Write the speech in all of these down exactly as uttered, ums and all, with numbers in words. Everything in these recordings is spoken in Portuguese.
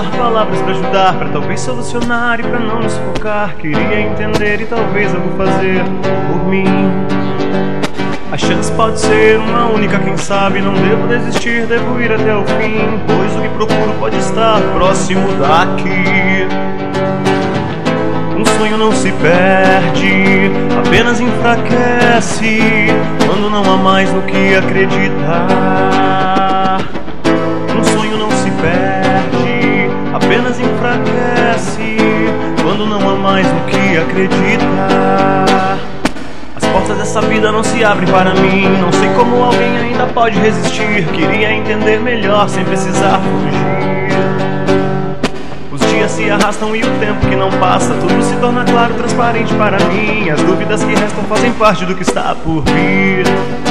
usar palavras pra ajudar, pra talvez solucionar e pra não me sufocar. Queria entender e talvez algo fazer por mim. A chance pode ser uma única, quem sabe. Não devo desistir, devo ir até o fim, pois o que procuro pode estar próximo daqui. Um sonho não se perde, apenas enfraquece quando não há mais no que acreditar. Um sonho não se perde, apenas enfraquece quando não há mais no que acreditar. As portas dessa vida não se abrem para mim, não sei como alguém ainda pode resistir. Queria entender melhor sem precisar fugir. Os dias se arrastam e o tempo que não passa, tudo se torna claro, transparente para mim. As dúvidas que restam fazem parte do que está por vir.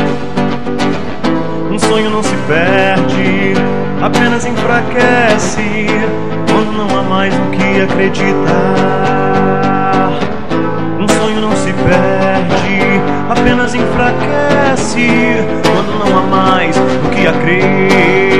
Um sonho não se perde, apenas enfraquece quando não há mais no que acreditar. Um sonho não se perde, apenas enfraquece quando não há mais no que acreditar.